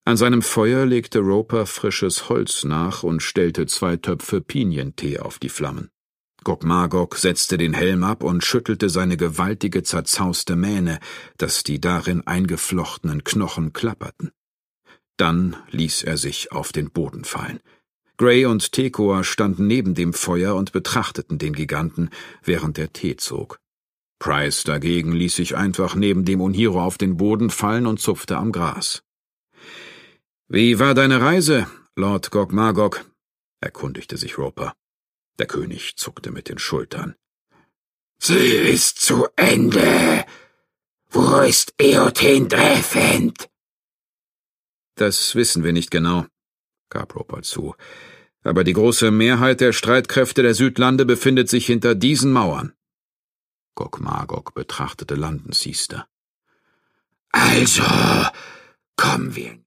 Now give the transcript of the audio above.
An seinem Feuer legte Roper frisches Holz nach und stellte 2 Töpfe Pinientee auf die Flammen. Gog-Magog setzte den Helm ab und schüttelte seine gewaltige, zerzauste Mähne, dass die darin eingeflochtenen Knochen klapperten. Dann ließ er sich auf den Boden fallen. Gray und Tekoa standen neben dem Feuer und betrachteten den Giganten, während der Tee zog. Pryce dagegen ließ sich einfach neben dem Unhiro auf den Boden fallen und zupfte am Gras. »Wie war deine Reise, Lord Gog-Magog?« erkundigte sich Roper. Der König zuckte mit den Schultern. »Sie ist zu Ende. Wo ist Eothen Drefend?« »Das wissen wir nicht genau«, gab Roper zu, »aber die große Mehrheit der Streitkräfte der Südlande befindet sich hinter diesen Mauern.« Gog-Magog betrachtete Landensiester. »Also kommen wir